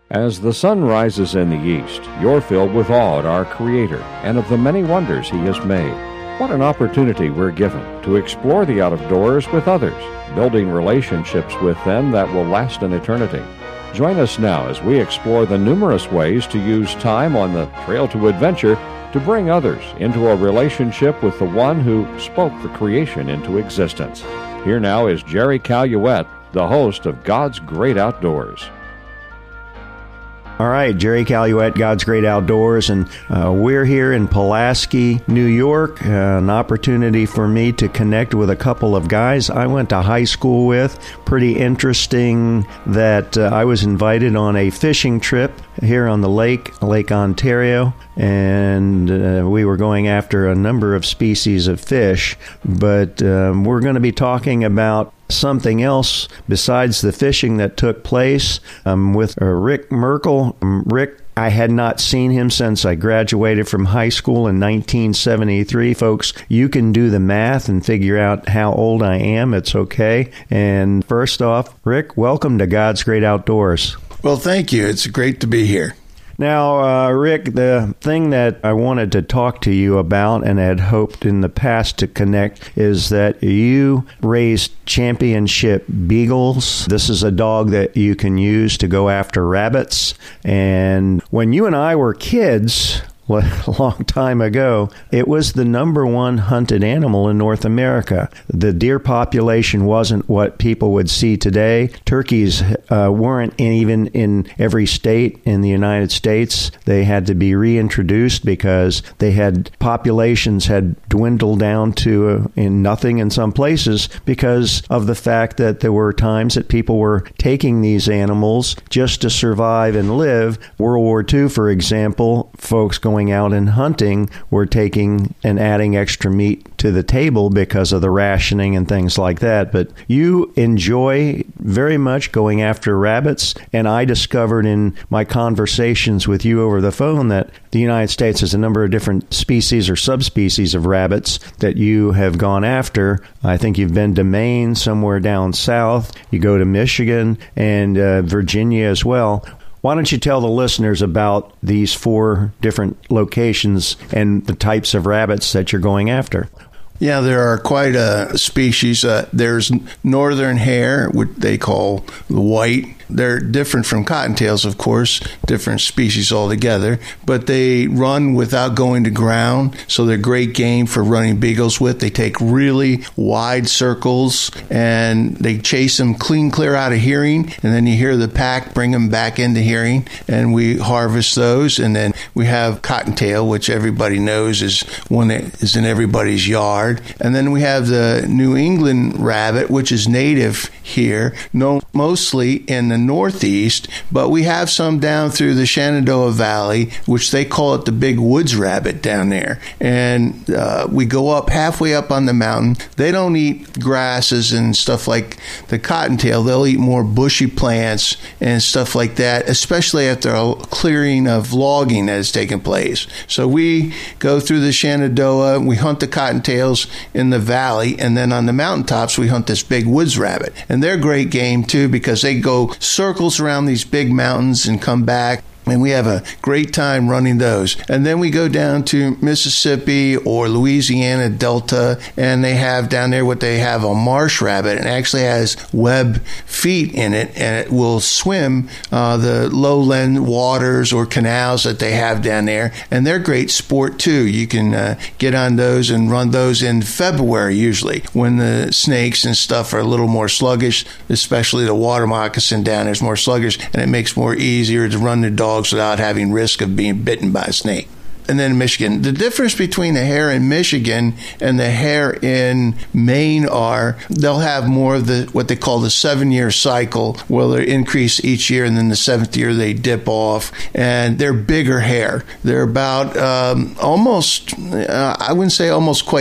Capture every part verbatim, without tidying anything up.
As the sun rises in the east, you're filled with awe at our Creator and of the many wonders He has made. What an opportunity we're given to explore the out of doors with others, building relationships with them that will last an eternity. Join us now as we explore the numerous ways to use time on the trail to adventure to bring others into a relationship with the one who spoke the creation into existence. Here now is Jerry Caluette, the host of God's Great Outdoors. All right, Jerry Caluette, God's Great Outdoors, and uh, we're here in Pulaski, New York, uh, an opportunity for me to connect with a couple of guys I went to high school with. Pretty interesting that uh, I was invited on a fishing trip here on the lake, Lake Ontario, and uh, we were going after a number of species of fish, but um, we're going to be talking about something else besides the fishing that took place um, with uh, Rick Merkel. Um, Rick, I had not seen him since I graduated from high school in nineteen seventy-three. Folks, you can do the math and figure out how old I am. It's okay. And first off, Rick, welcome to God's Great Outdoors. Well, thank you. It's great to be here. Now, uh, Rick, the thing that I wanted to talk to you about and had hoped in the past to connect is that you raised championship beagles. This is a dog that you can use to go after rabbits. And when you and I were kids, a long time ago, it was the number one hunted animal in North America. The deer population wasn't what people would see today. Turkeys uh, weren't even in every state in the United States. They had to be reintroduced because they had populations had dwindled down to uh, in nothing in some places because of the fact that there were times that people were taking these animals just to survive and live. World War Two, for example, folks going out and hunting were taking and adding extra meat to the table because of the rationing and things like that. But you enjoy very much going after rabbits, and I discovered in my conversations with you over the phone that the United States has a number of different species or subspecies of rabbits that you have gone after. I think you've been to Maine, somewhere down south. You go to Michigan and uh, Virginia as well. Why don't you tell the listeners about these four different locations and the types of rabbits that you're going after? Yeah, there are quite a species. Uh, there's northern hare, which they call the white. They're different from cottontails, of course, different species altogether, but they run without going to ground, so they're great game for running beagles with. They take really wide circles, and they chase them clean clear out of hearing, and then you hear the pack bring them back into hearing, and we harvest those. And then we have cottontail, which everybody knows is one that is in everybody's yard. And then we have the New England rabbit, which is native here, known mostly in the Northeast, but we have some down through the Shenandoah Valley, which they call it the big woods rabbit down there. And uh, we go up halfway up on the mountain. They don't eat grasses and stuff like the cottontail. They'll eat more bushy plants and stuff like that, especially after a clearing of logging that has taken place. So we go through the Shenandoah, we hunt the cottontails in the valley, and then on the mountaintops we hunt this big woods rabbit. And they're great game too because they go circles around these big mountains and come back. And we have a great time running those. And then we go down to Mississippi or Louisiana Delta, and they have down there what they have a marsh rabbit. It actually has web feet in it, and it will swim uh, the lowland waters or canals that they have down there. And they're great sport, too. You can uh, get on those and run those in February, usually, when the snakes and stuff are a little more sluggish, especially the water moccasin down there is more sluggish, and it makes more easier to run the dog without having risk of being bitten by a snake. And then Michigan. The difference between the hare in Michigan and the hare in Maine are they'll have more of the what they call the seven-year cycle, where they increase each year, and then the seventh year they dip off. And they're bigger hare. They're about um, almost, uh, I wouldn't say almost quite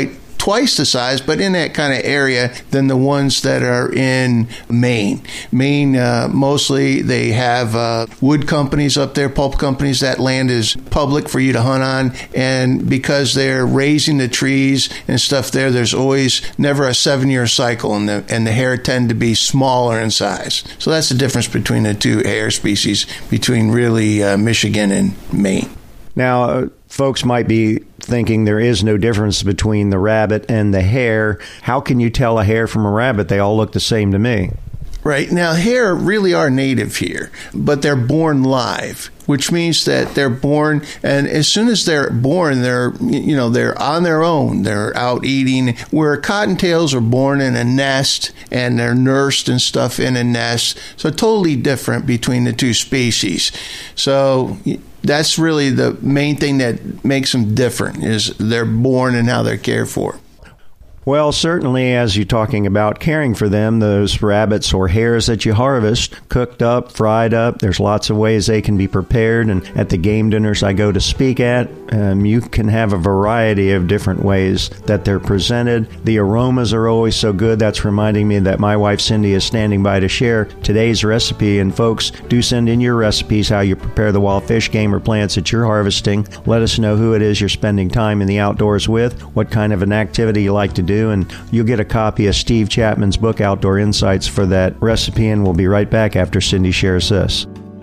twice the size, but in that kind of area than the ones that are in Maine. Maine, uh, mostly they have uh, wood companies up there, pulp companies. That land is public for you to hunt on, and because they're raising the trees and stuff there, there's always never a seven-year cycle, and the, and the hare tend to be smaller in size. So that's the difference between the two hare species, between really uh, Michigan and Maine. Now, uh, folks might be thinking there is no difference between the rabbit and the hare. How can you tell a hare from a rabbit? They all look the same to me. Right. Now, hare really are native here, but they're born live, which means that they're born, and as soon as they're born, they're, you know, they're on their own. They're out eating, where cottontails are born in a nest, and they're nursed and stuff in a nest. So totally different between the two species. So that's really the main thing that makes them different, is they're born and how they're cared for. Well, certainly, as you're talking about caring for them, those rabbits or hares that you harvest, cooked up, fried up, there's lots of ways they can be prepared. And at the game dinners I go to speak at, um, you can have a variety of different ways that they're presented. The aromas are always so good. That's reminding me that my wife Cindy is standing by to share today's recipe. And folks, do send in your recipes, how you prepare the wild fish, game, or plants that you're harvesting. Let us know who it is you're spending time in the outdoors with, what kind of an activity you like to do. And you'll get a copy of Steve Chapman's book, Outdoor Insights, for that recipe, and we'll be right back after Cindy shares this.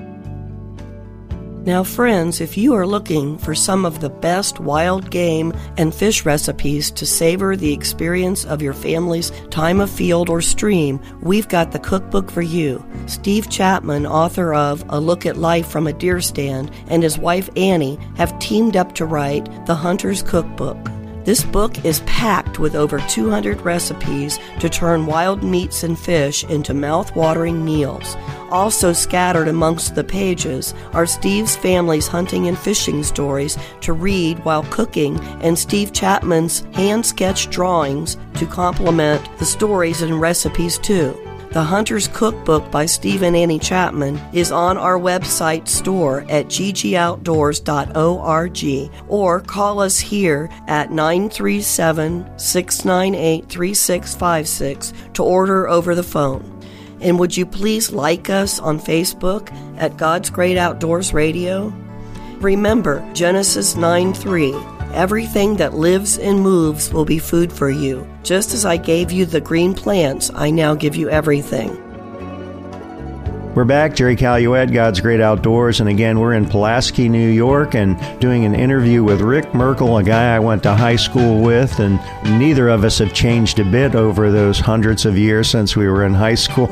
Now, friends, if you are looking for some of the best wild game and fish recipes to savor the experience of your family's time of field or stream, we've got the cookbook for you. Steve Chapman, author of A Look at Life from a Deer Stand, and his wife Annie have teamed up to write The Hunter's Cookbook. This book is packed with over two hundred recipes to turn wild meats and fish into mouth-watering meals. Also scattered amongst the pages are Steve's family's hunting and fishing stories to read while cooking, and Steve Chapman's hand-sketched drawings to complement the stories and recipes too. The Hunter's Cookbook by Steve and Annie Chapman is on our website store at g g outdoors dot org, or call us here at nine three seven, six nine eight, three six five six to order over the phone. And would you please like us on Facebook at God's Great Outdoors Radio? Remember Genesis nine three. Everything that lives and moves will be food for you. Just as I gave you the green plants, I now give you everything. We're back, Jerry Caluette, God's Great Outdoors, and again, we're in Pulaski, New York, and doing an interview with Rick Merkel, a guy I went to high school with, and neither of us have changed a bit over those hundreds of years since we were in high school.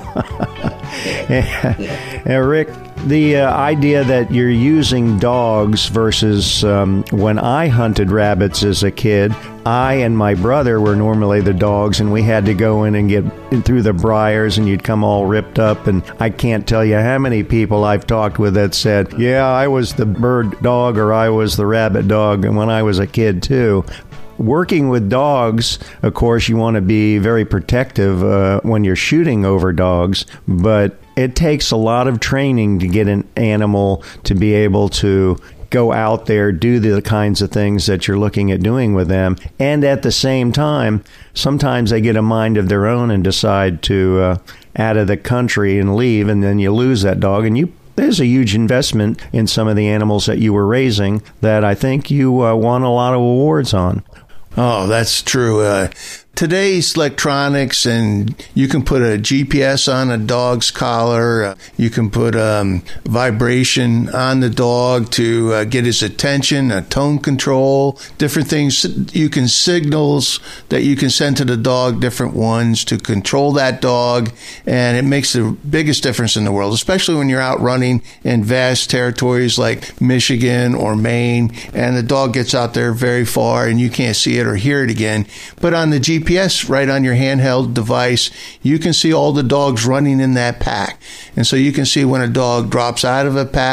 And Rick, the uh, idea that you're using dogs versus um, when I hunted rabbits as a kid, I and my brother were normally the dogs, and we had to go in and get in through the briars, and you'd come all ripped up. And I can't tell you how many people I've talked with that said, yeah, I was the bird dog or I was the rabbit dog, and when I was a kid too. Working with dogs, of course, you want to be very protective uh, when you're shooting over dogs, but it takes a lot of training to get an animal to be able to go out there, do the kinds of things that you're looking at doing with them. And at the same time, sometimes they get a mind of their own and decide to uh, out of the country and leave, and then you lose that dog. And you there's a huge investment in some of the animals that you were raising that I think you uh, won a lot of awards on. Oh, that's true. Uh, today's electronics, and you can put a G P S on a dog's collar. Uh, you can put um, vibration on the dog to uh, get his attention, a tone control, different things. You can signals that you can send to the dog, different ones to control that dog, and it makes the biggest difference in the world, especially when you're out running in vast territories like Michigan or Maine, and the dog gets out there very far and you can't see it or hear it again. But on the G P S right on your handheld device, you can see all the dogs running in that pack. And so you can see when a dog drops out of a pack,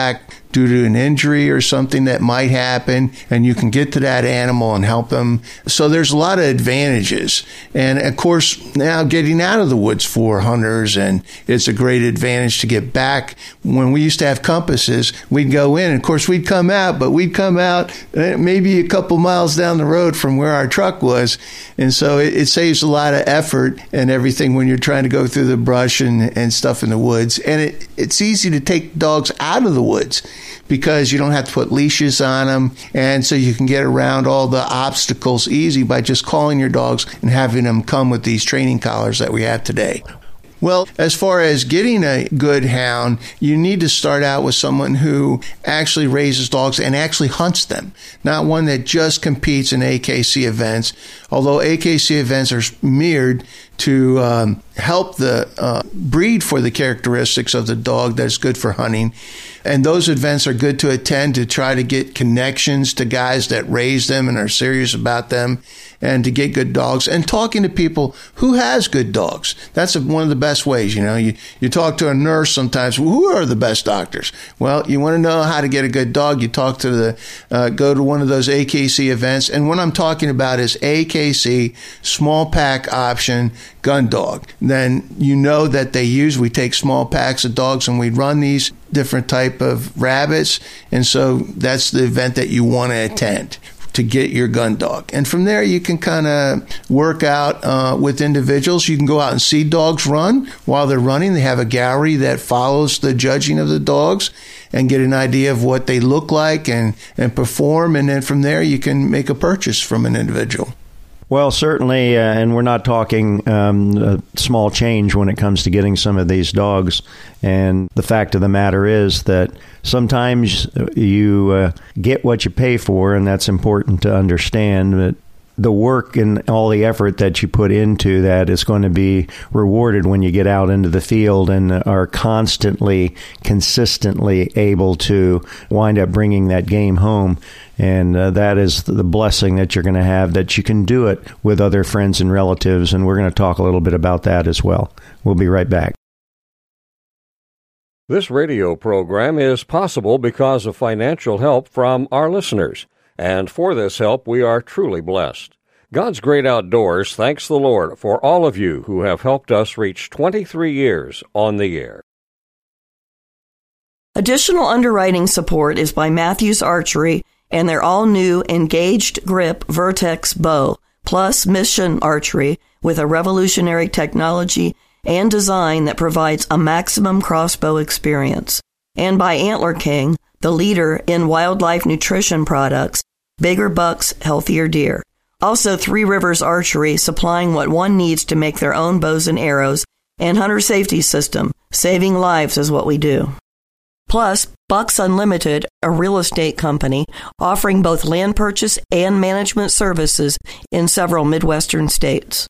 due to an injury or something that might happen, and you can get to that animal and help them. So there's a lot of advantages. And of course, now getting out of the woods for hunters, and it's a great advantage to get back. When we used to have compasses, we'd go in, and of course we'd come out, but we'd come out maybe a couple miles down the road from where our truck was. And so it, it saves a lot of effort and everything when you're trying to go through the brush and, and stuff in the woods. And it, it's easy to take dogs out of the woods because you don't have to put leashes on them. And so you can get around all the obstacles easy by just calling your dogs and having them come with these training collars that we have today. Well, as far as getting a good hound, you need to start out with someone who actually raises dogs and actually hunts them, not one that just competes in A K C events, although A K C events are mirrored to um, help the uh, breed for the characteristics of the dog that's good for hunting. And those events are good to attend to try to get connections to guys that raise them and are serious about them, and to get good dogs, and talking to people who has good dogs. That's one of the best ways. You know, you, you talk to a nurse sometimes. Well, who are the best doctors? Well, you want to know how to get a good dog. You talk to the, uh, go to one of those A K C events. And what I'm talking about is A K C, small pack option, gun dog. Then you know that they use, we take small packs of dogs and we run these different type of rabbits. And so that's the event that you want to attend to get your gun dog. And from there, you can kind of work out uh, with individuals. You can go out and see dogs run. While they're running, they have a gallery that follows the judging of the dogs and get an idea of what they look like and, and perform. And then from there, you can make a purchase from an individual. Well, certainly, uh, and we're not talking um, a small change when it comes to getting some of these dogs. And the fact of the matter is that sometimes you uh, get what you pay for, and that's important to understand. But the work and all the effort that you put into that is going to be rewarded when you get out into the field and are constantly, consistently able to wind up bringing that game home. And uh, that is the blessing that you're going to have, that you can do it with other friends and relatives. And we're going to talk a little bit about that as well. We'll be right back. This radio program is possible because of financial help from our listeners. And for this help, we are truly blessed. God's Great Outdoors thanks the Lord for all of you who have helped us reach twenty-three years on the air. Additional underwriting support is by Matthews Archery and their all-new Engaged Grip Vertex bow, plus Mission Archery with a revolutionary technology and design that provides a maximum crossbow experience. And by Antler King, the leader in wildlife nutrition products, bigger bucks, healthier deer. Also, Three Rivers Archery, supplying what one needs to make their own bows and arrows, and Hunter Safety System, saving lives is what we do. Plus, Bucks Unlimited, a real estate company, offering both land purchase and management services in several Midwestern states.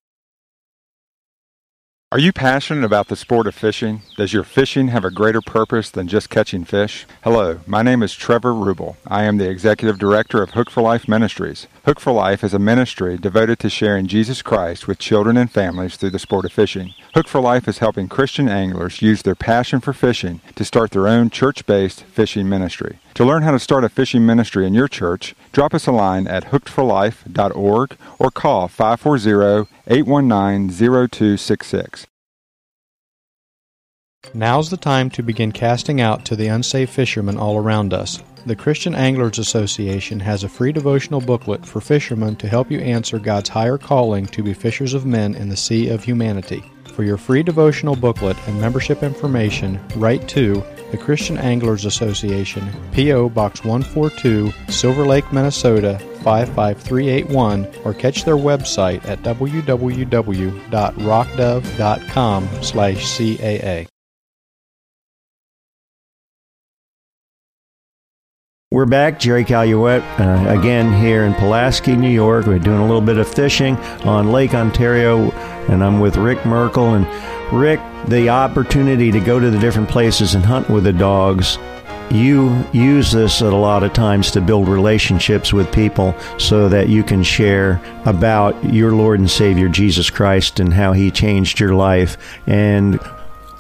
Are you passionate about the sport of fishing? Does your fishing have a greater purpose than just catching fish? Hello, my name is Trevor Rubel. I am the Executive Director of Hook for Life Ministries. Hook for Life is a ministry devoted to sharing Jesus Christ with children and families through the sport of fishing. Hook for Life is helping Christian anglers use their passion for fishing to start their own church-based fishing ministry. To learn how to start a fishing ministry in your church, drop us a line at hooked for life dot org or call five four zero, eight one nine, zero two six six. Now's the time to begin casting out to the unsafe fishermen all around us. The Christian Anglers Association has a free devotional booklet for fishermen to help you answer God's higher calling to be fishers of men in the sea of humanity. For your free devotional booklet and membership information, write to the Christian Anglers Association, P O. Box one forty-two, Silver Lake, Minnesota, five five three eight one, or catch their website at w w w dot rock dove dot com slash C A A. We're back, Jerry Caluette, uh, again here in Pulaski, New York. We're doing a little bit of fishing on Lake Ontario, and I'm with Rick Merkel. And Rick, the opportunity to go to the different places and hunt with the dogs, you use this at a lot of times to build relationships with people so that you can share about your Lord and Savior Jesus Christ and how He changed your life. And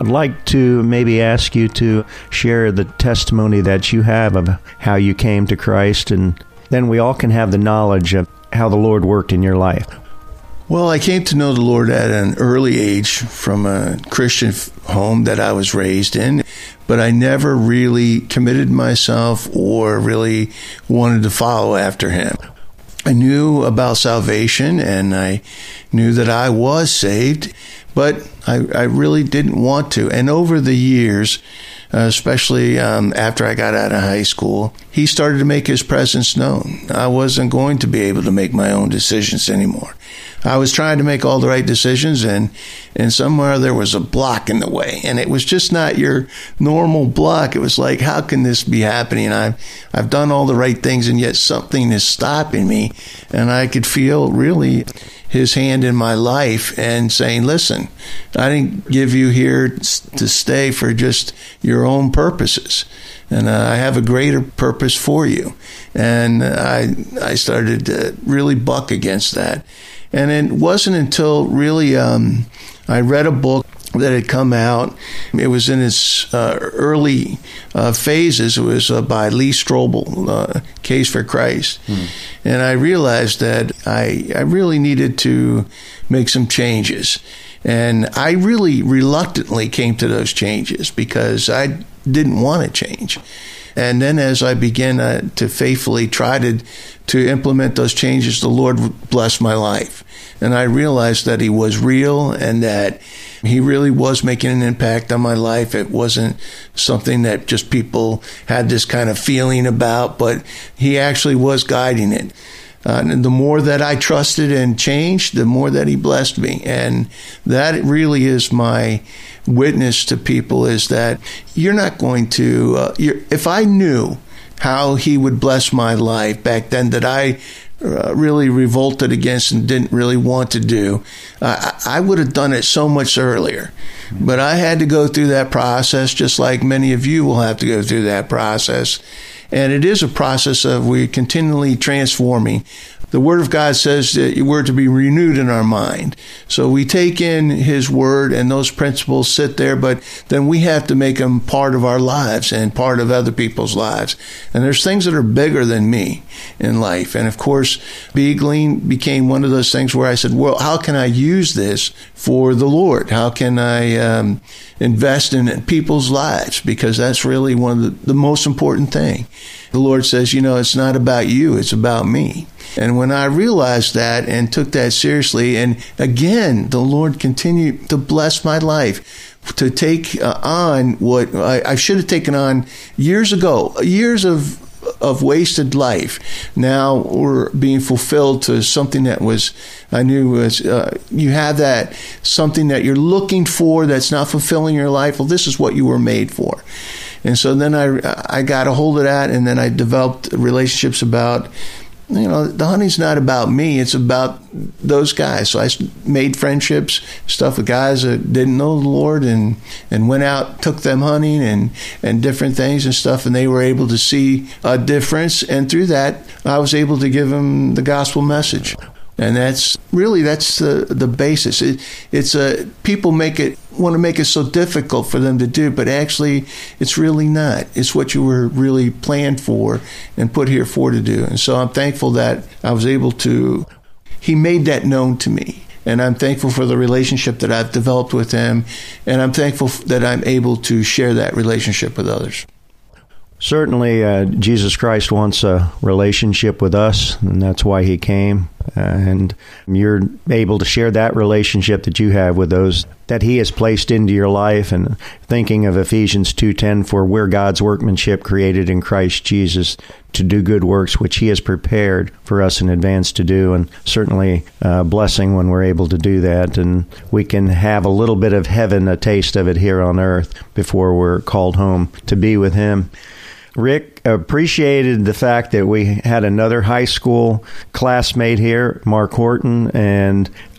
I'd like to maybe ask you to share the testimony that you have of how you came to Christ, and then we all can have the knowledge of how the Lord worked in your life. Well, I came to know the Lord at an early age from a Christian home that I was raised in, but I never really committed myself or really wanted to follow after him. I knew about salvation and I knew that I was saved, but I, I really didn't want to. And over the years, uh, especially um, after I got out of high school, he started to make his presence known. I wasn't going to be able to make my own decisions anymore. I was trying to make all the right decisions, and, and somewhere there was a block in the way. And it was just not your normal block. It was like, how can this be happening? I've, I've done all the right things, and yet something is stopping me. And I could feel really his hand in my life and saying, listen, I didn't give you here to stay for just your own purposes. And uh, I have a greater purpose for you. And I, I started to really buck against that. And it wasn't until really um, I read a book that had come out. It was in its uh, early uh, phases. It was uh, by Lee Strobel, uh, Case for Christ. Hmm. And I realized that I, I really needed to make some changes. And I really reluctantly came to those changes because I didn't want to change. And then as I began uh, to faithfully try to, to implement those changes, the Lord blessed my life. And I realized that he was real and that he really was making an impact on my life. It wasn't something that just people had this kind of feeling about, but he actually was guiding it. Uh, and the more that I trusted and changed, the more that he blessed me. And that really is my witness to people, is that you're not going to, uh, you're, if I knew how he would bless my life back then that I uh, really revolted against and didn't really want to do, uh, I would have done it so much earlier. But I had to go through that process, just like many of you will have to go through that process. And it is a process of we're continually transforming. The Word of God says that we're to be renewed in our mind. So we take in His Word and those principles sit there, but then we have to make them part of our lives and part of other people's lives. And there's things that are bigger than me in life. And of course, Beagling became one of those things where I said, well, how can I use this for the Lord? How can I um, invest in people's lives? Because that's really one of the, the most important thing. The Lord says, you know, it's not about you, it's about me. And when I realized that and took that seriously, and again, the Lord continued to bless my life, to take uh, on what I, I should have taken on years ago, years of of wasted life. Now we're being fulfilled to something that was, I knew was, uh, you have that, something that you're looking for that's not fulfilling your life. Well, this is what you were made for. And so then I, I got a hold of that, and then I developed relationships about, you know, the hunting's not about me, it's about those guys. So I made friendships, stuff with guys that didn't know the Lord, and, and went out, took them hunting and, and different things and stuff, and they were able to see a difference. And through that, I was able to give them the gospel message. And that's really, that's the, the basis. It, it's a, people make it, want to make it so difficult for them to do, but actually it's really not. It's what you were really planned for and put here for to do. And so I'm thankful that I was able to, he made that known to me. And I'm thankful for the relationship that I've developed with him. And I'm thankful that I'm able to share that relationship with others. Certainly, uh, Jesus Christ wants a relationship with us, and that's why he came. Uh, and you're able to share that relationship that you have with those that he has placed into your life. And thinking of Ephesians two ten, for we're God's workmanship created in Christ Jesus to do good works, which he has prepared for us in advance to do. And certainly a blessing when we're able to do that. And we can have a little bit of heaven, a taste of it here on earth before we're called home to be with him. Rick, appreciated the fact that we had another high school classmate here, Mark Horton, and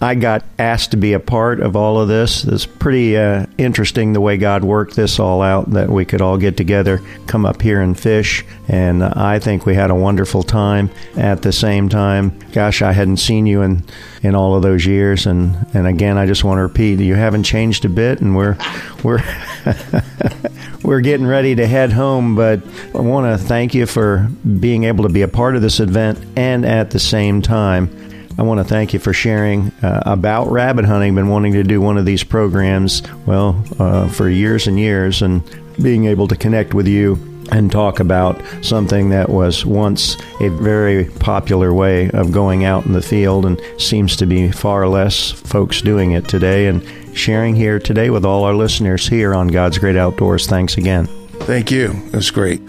I got asked to be a part of all of this. It's pretty uh, interesting the way God worked this all out, that we could all get together, come up here and fish. And uh, I think we had a wonderful time. At the same time, gosh, I hadn't seen you in, in all of those years. And, and again, I just want to repeat, you haven't changed a bit, and we're we're we're getting ready to head home. But I want to thank you for being able to be a part of this event, and at the same time, I want to thank you for sharing uh, about rabbit hunting. Been wanting to do one of these programs, well, uh, for years and years, and being able to connect with you and talk about something that was once a very popular way of going out in the field, and seems to be far less folks doing it today, and sharing here today with all our listeners here on God's Great Outdoors. Thanks again. Thank you. It was great.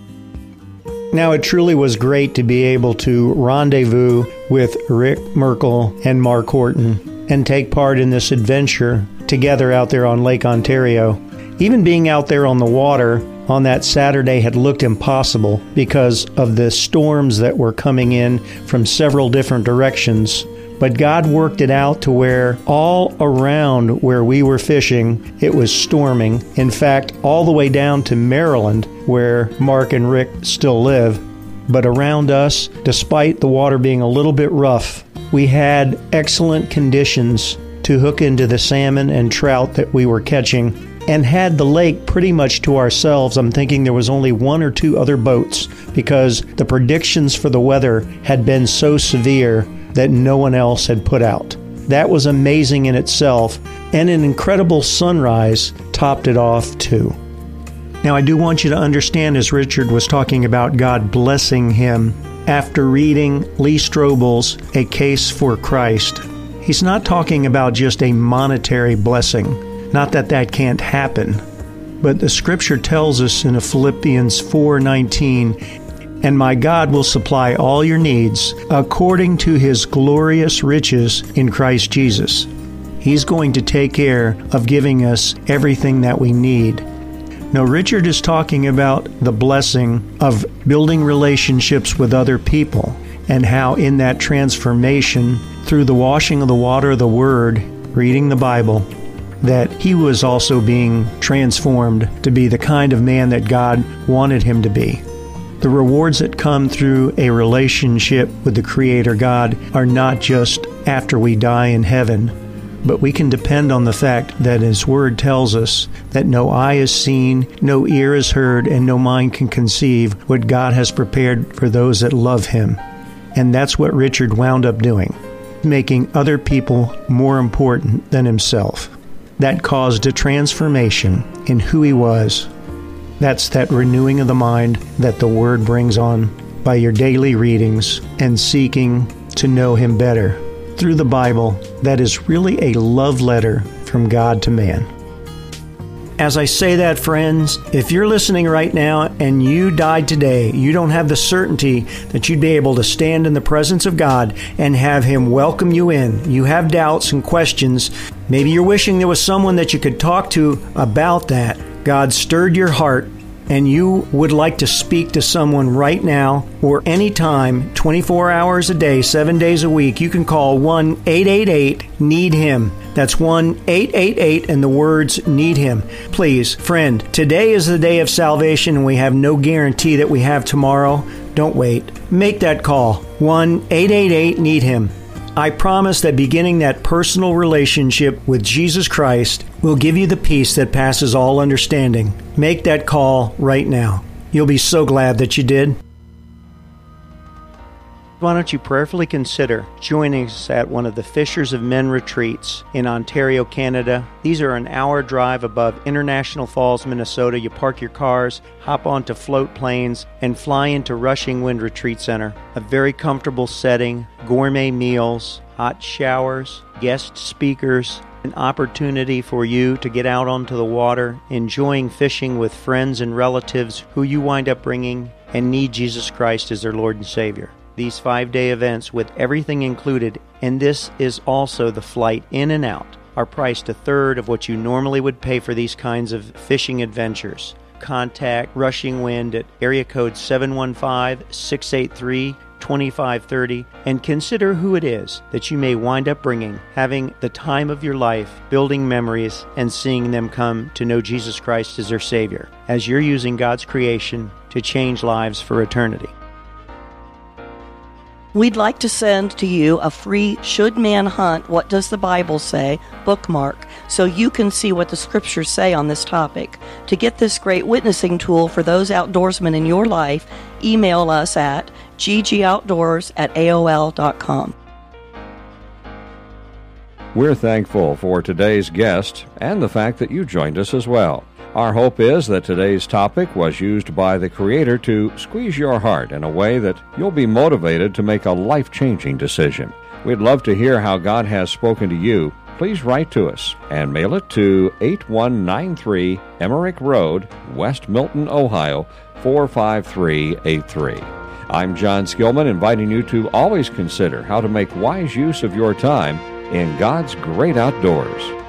Now, it truly was great to be able to rendezvous with Rick Merkel and Mark Horton and take part in this adventure together out there on Lake Ontario. Even being out there on the water on that Saturday had looked impossible because of the storms that were coming in from several different directions. But God worked it out to where all around where we were fishing, it was storming. In fact, all the way down to Maryland, where Mark and Rick still live. But around us, despite the water being a little bit rough, we had excellent conditions to hook into the salmon and trout that we were catching, and had the lake pretty much to ourselves. I'm thinking there was only one or two other boats, because the predictions for the weather had been so severe that no one else had put out. That was amazing in itself, and an incredible sunrise topped it off too. Now, I do want you to understand, as Richard was talking about God blessing him, after reading Lee Strobel's A Case for Christ, he's not talking about just a monetary blessing. Not that that can't happen, but the scripture tells us in Philippians four nineteen, "And my God will supply all your needs according to his glorious riches in Christ Jesus." He's going to take care of giving us everything that we need. Now, Richard is talking about the blessing of building relationships with other people, and how in that transformation, through the washing of the water of the Word, reading the Bible, that he was also being transformed to be the kind of man that God wanted him to be. The rewards that come through a relationship with the Creator God are not just after we die in heaven, but we can depend on the fact that His Word tells us that no eye has seen, no ear has heard, and no mind can conceive what God has prepared for those that love Him. And that's what Richard wound up doing, making other people more important than himself. That caused a transformation in who he was. That's that renewing of the mind that the Word brings on by your daily readings and seeking to know Him better. Through the Bible, that is really a love letter from God to man. As I say that, friends, if you're listening right now and you died today, you don't have the certainty that you'd be able to stand in the presence of God and have Him welcome you in. You have doubts and questions. Maybe you're wishing there was someone that you could talk to about that. God stirred your heart, and you would like to speak to someone right now or anytime, twenty-four hours a day, seven days a week. You can call one eight eight eight need him. That's one eight eight eight and the words need him. Please, friend, today is the day of salvation, and we have no guarantee that we have tomorrow. Don't wait. Make that call. one eight eight eight need him. I promise that beginning that personal relationship with Jesus Christ will give you the peace that passes all understanding. Make that call right now. You'll be so glad that you did. Why don't you prayerfully consider joining us at one of the Fishers of Men retreats in Ontario, Canada. These are an hour drive above International Falls, Minnesota. You park your cars, hop onto float planes, and fly into Rushing Wind Retreat Center. A very comfortable setting, gourmet meals, hot showers, guest speakers, an opportunity for you to get out onto the water, enjoying fishing with friends and relatives who you wind up bringing and need Jesus Christ as their Lord and Savior. These five-day events with everything included, and this is also the flight in and out, are priced a third of what you normally would pay for these kinds of fishing adventures. contact Rushing Wind at area code seven one five, six eight three, two five three zero and consider who it is that you may wind up bringing, having the time of your life, building memories, and seeing them come to know Jesus Christ as their Savior, as you're using God's creation to change lives for eternity. We'd like to send to you a free Should Man Hunt What Does the Bible Say bookmark so you can see what the scriptures say on this topic. To get this great witnessing tool for those outdoorsmen in your life, email us at g g outdoors at a o l dot com. We're thankful for today's guest and the fact that you joined us as well. Our hope is that today's topic was used by the Creator to squeeze your heart in a way that you'll be motivated to make a life-changing decision. We'd love to hear how God has spoken to you. Please write to us and mail it to eight one nine three Emmerich Road, West Milton, Ohio, four five three eight three. I'm John Skillman, inviting you to always consider how to make wise use of your time in God's great outdoors.